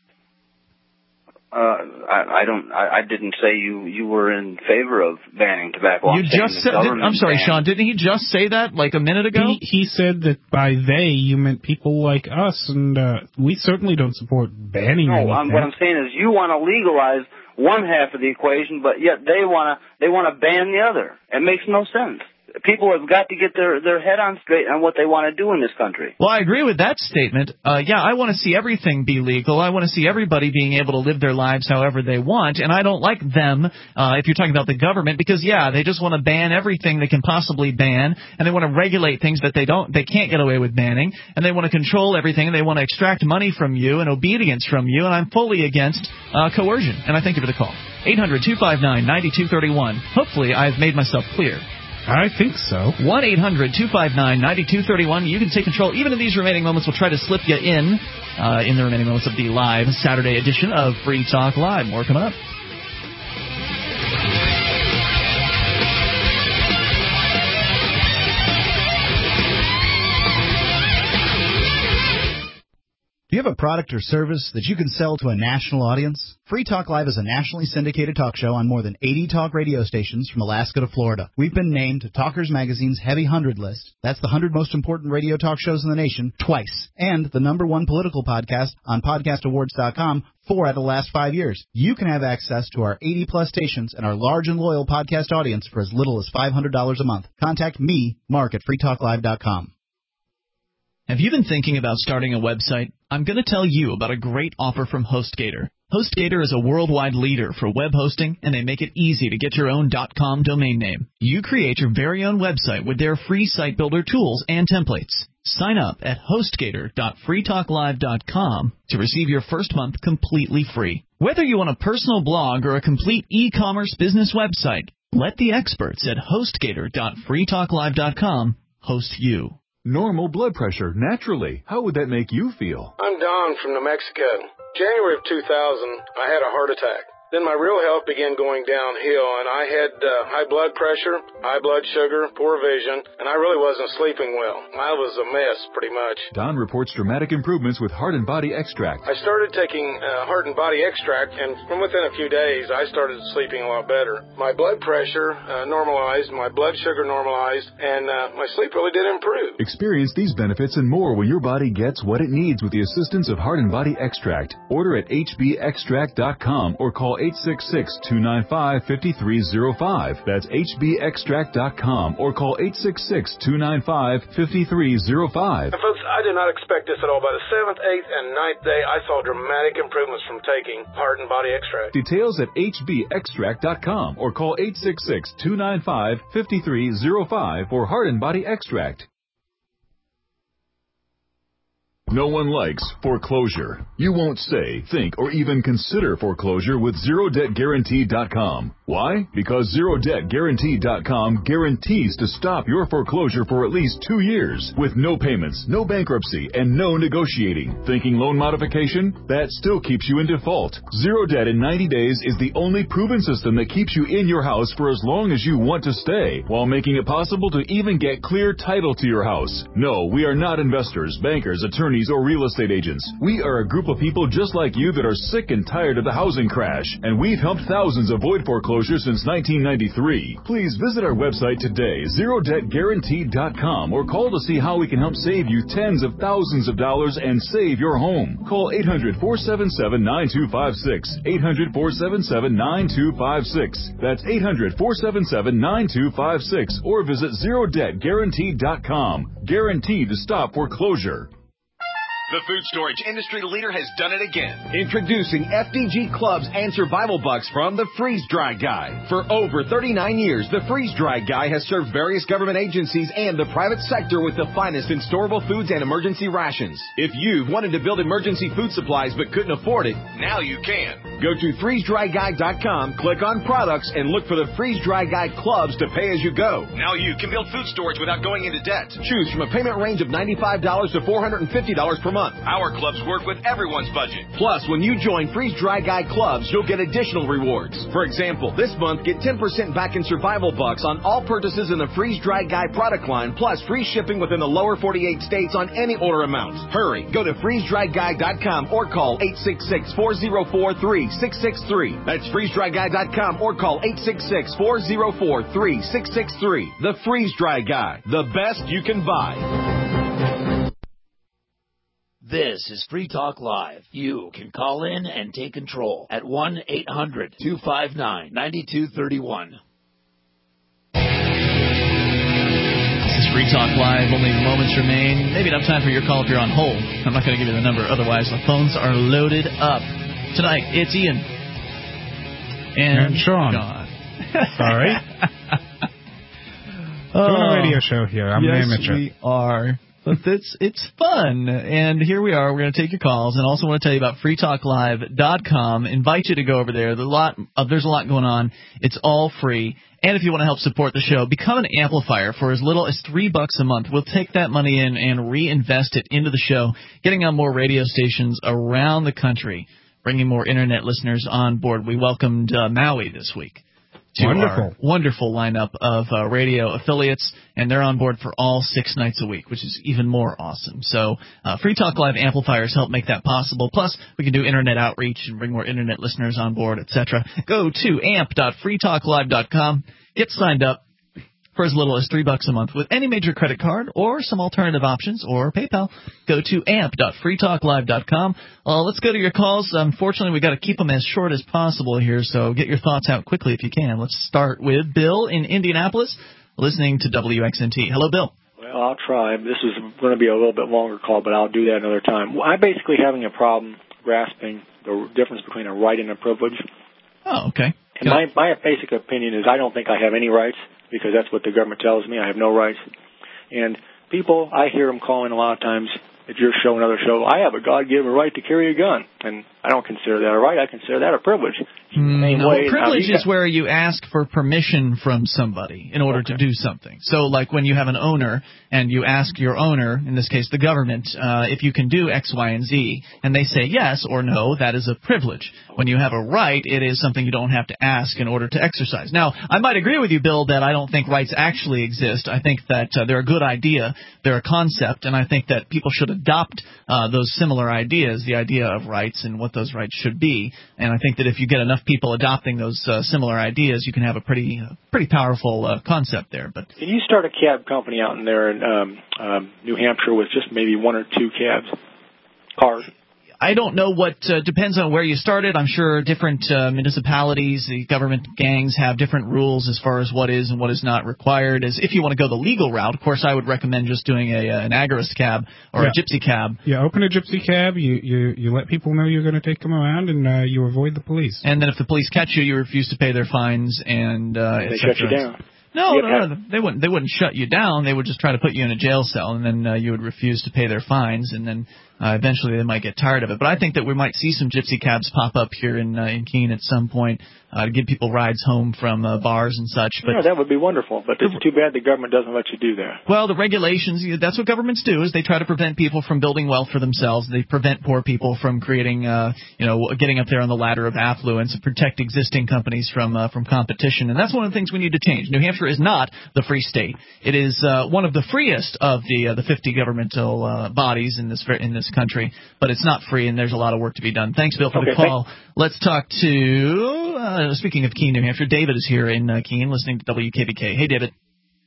Uh, I, I don't. I, I didn't say you you were in favor of banning tobacco. You I'm just said. Did, I'm sorry, ban. Sean. Didn't he just say that like a minute ago? He, he said that by they you meant people like us, and uh, we certainly don't support banning No, anything. I'm, what I'm saying is you want to legalize one half of the equation, but yet they want to they want to ban the other. It makes no sense. People have got to get their, their head on straight on what they want to do in this country. Well, I agree with that statement. Uh, yeah, I want to see everything be legal. I want to see everybody being able to live their lives however they want, and I don't like them, uh, if you're talking about the government, because, yeah, they just want to ban everything they can possibly ban, and they want to regulate things that they don't, they can't get away with banning, and they want to control everything, and they want to extract money from you and obedience from you, and I'm fully against uh, coercion. And I thank you for the call. eight hundred two five nine nine two three one. Hopefully I've made myself clear. I think so. one eight hundred two five nine nine two three one. You can take control. Even in these remaining moments, we'll try to slip you in uh, in the remaining moments of the live Saturday edition of Free Talk Live. More coming up. Do you have a product or service that you can sell to a national audience? Free Talk Live is a nationally syndicated talk show on more than eighty talk radio stations from Alaska to Florida. We've been named to Talkers Magazine's Heavy one hundred list. That's the one hundred most important radio talk shows in the nation twice. And the number one political podcast on podcast awards dot com four out of the last five years. You can have access to our eighty-plus stations and our large and loyal podcast audience for as little as five hundred dollars a month. Contact me, Mark, at free talk live dot com. Have you been thinking about starting a website? I'm going to tell you about a great offer from HostGator. HostGator is a worldwide leader for web hosting, and they make it easy to get your own .com domain name. You create your very own website with their free site builder tools and templates. Sign up at hostgator dot free talk live dot com to receive your first month completely free. Whether you want a personal blog or a complete e-commerce business website, let the experts at hostgator dot free talk live dot com host you. Normal blood pressure, naturally. How would that make you feel? I'm Don from New Mexico. January of two thousand, I had a heart attack. Then my real health began going downhill, and I had uh, high blood pressure, high blood sugar, poor vision, and I really wasn't sleeping well. I was a mess, pretty much. Don reports dramatic improvements with Heart and Body Extract. I started taking uh, Heart and Body Extract, and from within a few days, I started sleeping a lot better. My blood pressure uh, normalized, my blood sugar normalized, and uh, my sleep really did improve. Experience these benefits and more when your body gets what it needs with the assistance of Heart and Body Extract. Order at h b extract dot com or call eight six six, two nine five, five three zero five. That's h b extract dot com or call eight six six, two nine five, five three zero five. And folks, I did not expect this at all. By the seventh, eighth, and ninth day, I saw dramatic improvements from taking Heart and Body Extract. Details at h b extract dot com or call eight six six, two nine five, five three zero five for Heart and Body Extract. No one likes foreclosure. You won't say, think, or even consider foreclosure with zero debt guarantee dot com. Why? Because zero debt guarantee dot com guarantees to stop your foreclosure for at least two years with no payments, no bankruptcy, and no negotiating. Thinking loan modification? That still keeps you in default. Zero Debt in ninety days is the only proven system that keeps you in your house for as long as you want to stay, while making it possible to even get clear title to your house. No, we are not investors, bankers, attorneys, or real estate agents. We are a group of people just like you that are sick and tired of the housing crash, and we've helped thousands avoid foreclosure foreclosure since nineteen ninety-three. Please visit our website today, zero debt guaranteed dot com, or call to see how we can help save you tens of thousands of dollars and save your home. Call eight hundred, four seven seven, nine two five six, eight hundred, four seven seven, nine two five six. That's eight hundred, four seven seven, nine two five six, or visit zero debt guaranteed dot com. Guaranteed to stop foreclosure. The food storage industry leader has done it again. Introducing F D G Clubs and Survival Bucks from the Freeze Dry Guy. For over thirty-nine years, the Freeze Dry Guy has served various government agencies and the private sector with the finest in storable foods and emergency rations. If you've wanted to build emergency food supplies but couldn't afford it, now you can. Go to freeze dry guy dot com, click on products, and look for the Freeze Dry Guy Clubs to pay as you go. Now you can build food storage without going into debt. Choose from a payment range of ninety-five dollars to four hundred fifty dollars per month. Our clubs work with everyone's budget. Plus, when you join Freeze Dry Guy Clubs, you'll get additional rewards. For example, this month, get ten percent back in Survival Bucks on all purchases in the Freeze Dry Guy product line, plus free shipping within the lower forty-eight states on any order amount. Hurry, go to freeze dry guy dot com or call eight six six, four zero four, three six six three. That's freeze dry guy dot com or call eight six six, four zero four, three six six three. The Freeze Dry Guy, the best you can buy. This is Free Talk Live. You can call in and take control at one eight hundred, two five nine, nine two three one. This is Free Talk Live. Only moments remain. Maybe enough time for your call if you're on hold. I'm not going to give you the number. Otherwise, the phones are loaded up. Tonight, it's Ian. And, and Sean. Sean. Sorry. Oh, Doing a radio show here. I'm yes, an amateur. we are. But it's it's fun, and here we are. We're going to take your calls, and also want to tell you about free talk live dot com. Invite you to go over there. There's a lot, uh, there's a lot going on. It's all free. And if you want to help support the show, become an amplifier for as little as three bucks a month. We'll take that money in and reinvest it into the show, getting on more radio stations around the country, bringing more internet listeners on board. We welcomed uh, Maui this week. To wonderful. Our wonderful lineup of uh, radio affiliates, and they're on board for all six nights a week, which is even more awesome. So uh, Free Talk Live amplifiers help make that possible. Plus, we can do internet outreach and bring more internet listeners on board, et cetera. Go to amp dot free talk live dot com, get signed up for as little as three bucks a month with any major credit card or some alternative options or PayPal. Go to amp dot free talk live dot com. Uh, let's go to your calls. Unfortunately, we've got to keep them as short as possible here, so get your thoughts out quickly if you can. Let's start with Bill in Indianapolis, listening to W X N T. Hello, Bill. Well, I'll try. This is going to be a little bit longer call, but I'll do that another time. I'm basically having a problem grasping the difference between a right and a privilege. Oh, okay. And my, my basic opinion is I don't think I have any rights, because that's what the government tells me. I have no rights. And people, I hear them calling a lot of times at your show and other show, I have a God-given right to carry a gun. And I don't consider that a right. I consider that a privilege. Mm, no, way, privilege now, is where you ask for permission from somebody in order okay. to do something. So, like when you have an owner and you ask your owner, in this case the government, uh, if you can do X, Y, and Z, and they say yes or no, that is a privilege. When you have a right, it is something you don't have to ask in order to exercise. Now, I might agree with you, Bill, that I don't think rights actually exist. I think that uh, they're a good idea, they're a concept, and I think that people should adopt uh, those similar ideas, the idea of rights and what those rights should be. And I think that if you get enough people adopting those uh, similar ideas, you can have a pretty uh, pretty powerful uh, concept there. But can you start a cab company out in there in um, um, New Hampshire with just maybe one or two cabs, cars? I don't know what uh, depends on where you started. I'm sure different uh, municipalities, the government gangs have different rules as far as what is and what is not required. As if you want to go the legal route, of course, I would recommend just doing a uh, an agorist cab or yeah. a gypsy cab. Yeah, open a gypsy cab. You you you let people know you're going to take them around, and uh, you avoid the police. And then if the police catch you, you refuse to pay their fines, and uh, they shut you down. No, no, no, they wouldn't. They wouldn't shut you down. They would just try to put you in a jail cell, and then uh, you would refuse to pay their fines, and then uh, eventually they might get tired of it. But I think that we might see some gypsy cabs pop up here in uh, in Keene at some point uh, to give people rides home from uh, bars and such. But yeah, that would be wonderful. But it's too bad the government doesn't let you do that. Well, the regulations, that's what governments do, is they try to prevent people from building wealth for themselves. They prevent poor people from creating, uh, you know, getting up there on the ladder of affluence, and protect existing companies from uh, from competition. And that's one of the things we need to change. New Hampshire Hampshire is not the free state. It is uh, one of the freest of the uh, the fifty governmental uh, bodies in this in this country, but it's not free, and there's a lot of work to be done. Thanks, Bill, for okay, the call. Let's talk to, uh, speaking of Keene, New Hampshire, David is here in uh, Keene, listening to W K B K. Hey, David.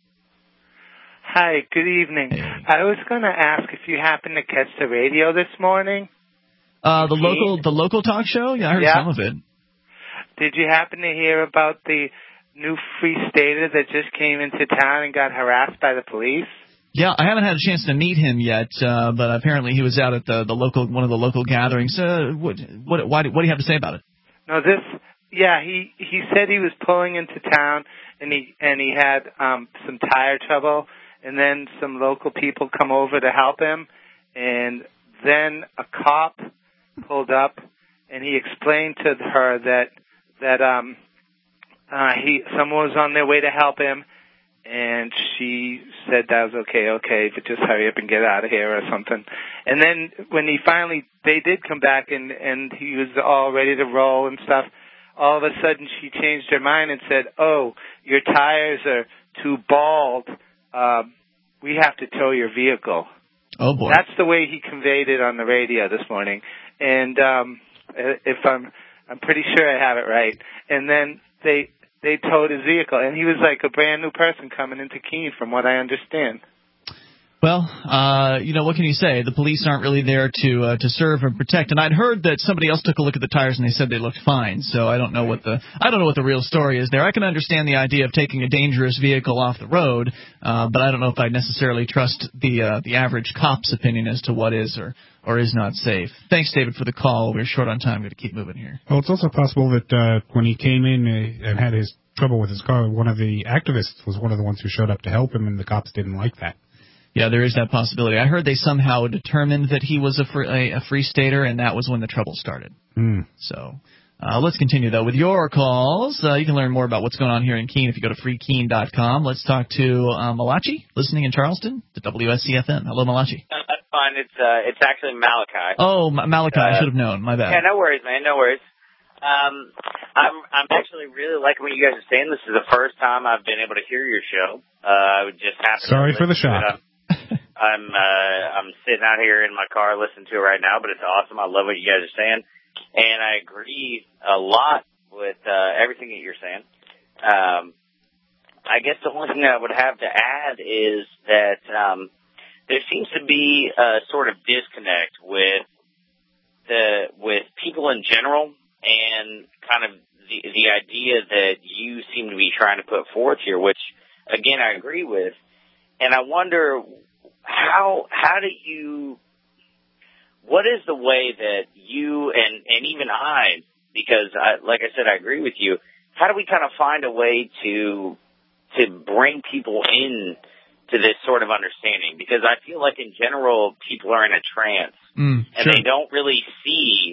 Hi, good evening. Hey. I was going to ask if you happened to catch the radio this morning. Uh, the local the local talk show? Yeah, I heard yeah. some of it. Did you happen to hear about the new free stater that just came into town and got harassed by the police? Yeah, I haven't had a chance to meet him yet, uh, but apparently he was out at the, the local one of the local gatherings. Uh, what what why do, what do you have to say about it? No, this yeah, he he said he was pulling into town and he and he had um some tire trouble, and then some local people come over to help him, and then a cop pulled up and he explained to her that that um uh he someone was on their way to help him, and she said that was okay, okay, but just hurry up and get out of here or something. And then when he finally they did come back and and he was all ready to roll and stuff, all of a sudden she changed her mind and said, "Oh, your tires are too bald. Um, we have to tow your vehicle." Oh boy. That's the way he conveyed it on the radio this morning. And um if I'm I'm pretty sure I have it right. And then they they towed his vehicle, and he was like a brand new person coming into Keene, from what I understand. Well, uh, you know, what can you say? The police aren't really there to uh, to serve and protect. And I'd heard that somebody else took a look at the tires and they said they looked fine. So I don't know what the I don't know what the real story is there. I can understand the idea of taking a dangerous vehicle off the road, uh, but I don't know if I necessarily trust the uh, the average cop's opinion as to what is or or is not safe. Thanks, David, for the call. We're short on time. We've got to keep moving here. Well, it's also possible that uh, when he came in uh, and had his trouble with his car, one of the activists was one of the ones who showed up to help him, and the cops didn't like that. Yeah, there is that possibility. I heard they somehow determined that he was a free, a, a free stater, and that was when the trouble started. Mm. So uh, let's continue, though, with your calls. Uh, you can learn more about what's going on here in Keene if you go to free keene dot com. Let's talk to uh, Malachi, listening in Charleston to W S C F M. Hello, Malachi. Uh, that's fine. It's uh, it's actually Malachi. Oh, M- Malachi. Uh, I should have known. My bad. Yeah, no worries, man. No worries. Um, I'm I'm actually really liking what you guys are saying. This is the first time I've been able to hear your show. Uh, I would just happen. Sorry to for the shock. I'm uh, I'm sitting out here in my car listening to it right now, but it's awesome. I love what you guys are saying, and I agree a lot with uh, everything that you're saying. Um, I guess the only thing I would have to add is that um, there seems to be a sort of disconnect with the with people in general and kind of the the idea that you seem to be trying to put forth here, which again I agree with, and I wonder. How how do you? What is the way that you and and even I, because I, like I said, I agree with you. How do we kind of find a way to to bring people in to this sort of understanding? Because I feel like in general people are in a trance mm, and sure. they don't really see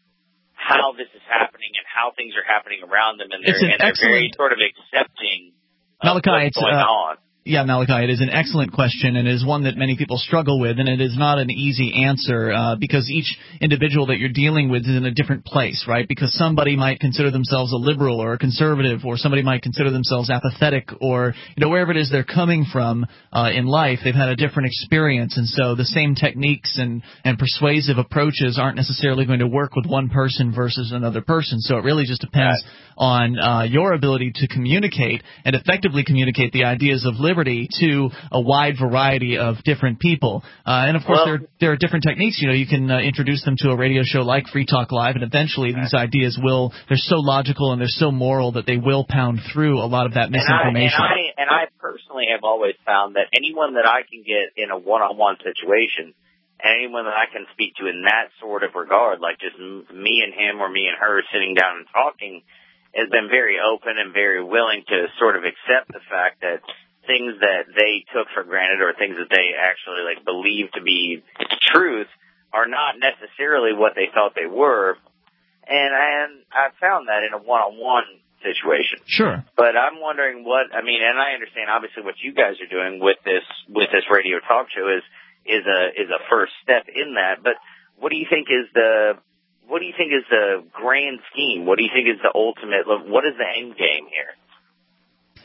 how this is happening and how things are happening around them, and they're, and they're very sort of accepting of Malachi, what's it's, going uh, on. Yeah, Malachi, it is an excellent question, and it is one that many people struggle with, and it is not an easy answer uh, because each individual that you're dealing with is in a different place, right? Because somebody might consider themselves a liberal or a conservative, or somebody might consider themselves apathetic, or you know wherever it is they're coming from uh, in life, they've had a different experience, and so the same techniques and, and persuasive approaches aren't necessarily going to work with one person versus another person. So it really just depends right. on uh, your ability to communicate and effectively communicate the ideas of liberty liberty to a wide variety of different people. Uh, and, of course, well, there, there are different techniques. You know, you can uh, introduce them to a radio show like Free Talk Live, and eventually these ideas will, they're so logical and they're so moral that they will pound through a lot of that misinformation. And I, and I, and I personally have always found that anyone that I can get in a one-on-one situation, and anyone that I can speak to in that sort of regard, like just me and him or me and her sitting down and talking, has been very open and very willing to sort of accept the fact that things that they took for granted or things that they actually like believe to be truth are not necessarily what they thought they were. And and I found that in a one-on-one situation. Sure. But I'm wondering what I mean, and I understand obviously what you guys are doing with this with this radio talk show is is a is a first step in that. But what do you think is the what do you think is the grand scheme? What do you think is the ultimate? What is the end game here?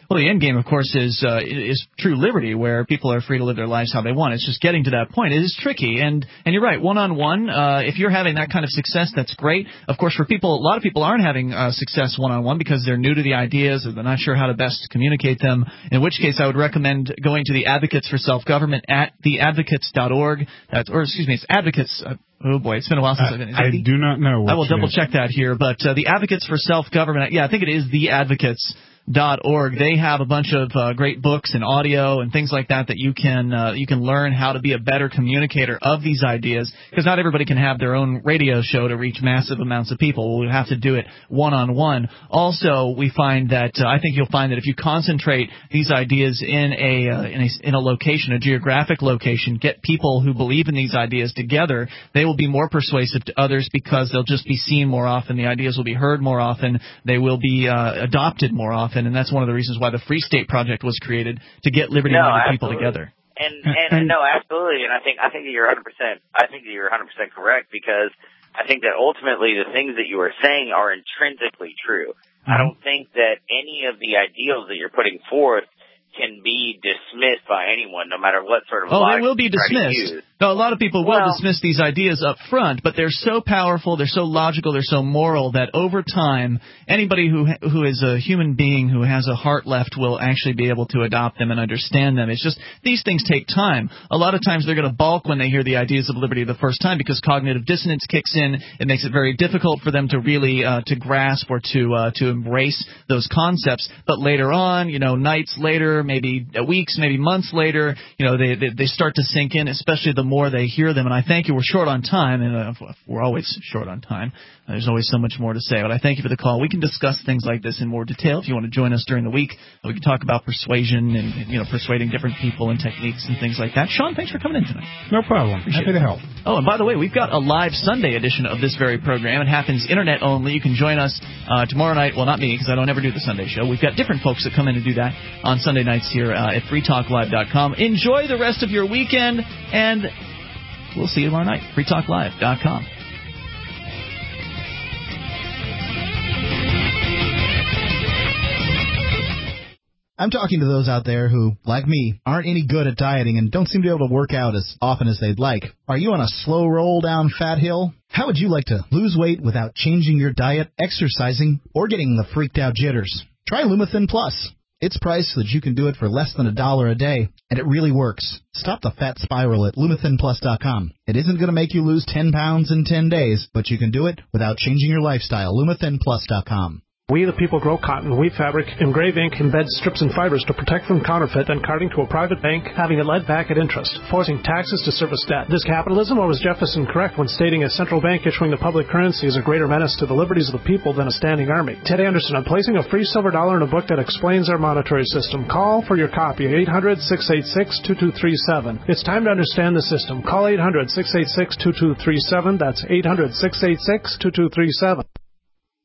Well, the end game, of course, is uh, is true liberty, where people are free to live their lives how they want. It's just getting to that point. It is tricky, and and you're right. One-on-one, uh, if you're having that kind of success, that's great. Of course, for people, a lot of people aren't having uh, success one-on-one because they're new to the ideas or they're not sure how to best communicate them. In which case, I would recommend going to the Advocates for Self-Government at the advocates dot org. That's, or excuse me, it's Advocates. Uh, Oh, boy, it's been a while since uh, I've been. I the, do not know. I will double-check that here. But uh, the Advocates for Self-Government, yeah, I think it is the Advocates dot org. They have a bunch of uh, great books and audio and things like that that you can uh, you can learn how to be a better communicator of these ideas, because not everybody can have their own radio show to reach massive amounts of people. We'll have to do it one-on-one. Also, we find that uh, I think you'll find that if you concentrate these ideas in a, uh, in a in a location, a geographic location, get people who believe in these ideas together, they will be more persuasive to others because they'll just be seen more often. The ideas will be heard more often. They will be uh, adopted more often. And that's one of the reasons why the Free State Project was created, to get liberty-minded no, people together. And, and and no, absolutely. And I think I think that you're one hundred percent. I think that you're one hundred percent correct, because I think that ultimately the things that you are saying are intrinsically true. Mm-hmm. I don't think that any of the ideals that you're putting forth can be dismissed by anyone, no matter what sort of. Oh, they will be dismissed. No, a lot of people will well, dismiss these ideas up front, but they're so powerful, they're so logical, they're so moral that over time, anybody who who is a human being who has a heart left will actually be able to adopt them and understand them. It's just these things take time. A lot of times they're going to balk when they hear the ideas of liberty the first time, because cognitive dissonance kicks in. It makes it very difficult for them to really uh, to grasp or to uh, to embrace those concepts. But later on, you know, nights later, maybe weeks, maybe months later, you know, they they, they start to sink in, especially the more they hear them. And I thank you. We're short on time, and uh, we're always short on time. There's always so much more to say, but I thank you for the call. We can discuss things like this in more detail if you want to join us during the week. We can talk about persuasion and, you know, persuading different people and techniques and things like that. Sean, thanks for coming in tonight. No problem. Appreciate Happy it. to help. Oh, and by the way, we've got a live Sunday edition of this very program. It happens internet only. You can join us uh, tomorrow night. Well, not me, because I don't ever do the Sunday show. We've got different folks that come in and do that on Sunday nights here uh, at free talk live dot com. Enjoy the rest of your weekend, and we'll see you tomorrow night. free talk live dot com. I'm talking to those out there who, like me, aren't any good at dieting and don't seem to be able to work out as often as they'd like. Are you on a slow roll down fat hill? How would you like to lose weight without changing your diet, exercising, or getting the freaked out jitters? Try Lumithin Plus. It's priced so that you can do it for less than a dollar a day, and it really works. Stop the fat spiral at lumithin plus dot com. It isn't going to make you lose ten pounds in ten days, but you can do it without changing your lifestyle. lumithin plus dot com. We the people grow cotton, weave fabric, engrave ink, embed strips and fibers to protect from counterfeit and carting to a private bank, having it led back at interest, forcing taxes to service debt. This capitalism, or was Jefferson correct when stating a central bank issuing the public currency is a greater menace to the liberties of the people than a standing army? Ted Anderson, I'm placing a free silver dollar in a book that explains our monetary system. Call for your copy, eight hundred, six eight six, two two three seven. It's time to understand the system. Call eight hundred, six eight six, two two three seven. That's eight hundred, six eight six, two two three seven.